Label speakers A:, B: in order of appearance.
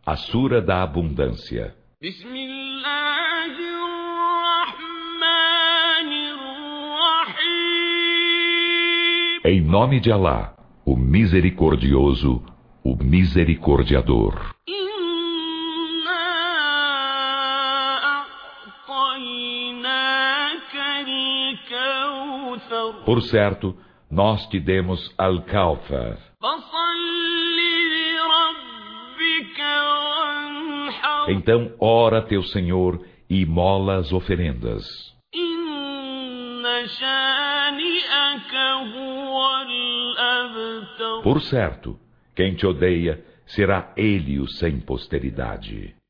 A: A Sura da Abundância. Em nome de Alá, o Misericordioso, o Misericordiador. Por certo, nós te demos Al-Kawthar. Então ora teu Senhor e imola as oferendas. Por certo, quem te odeia será ele o sem posteridade.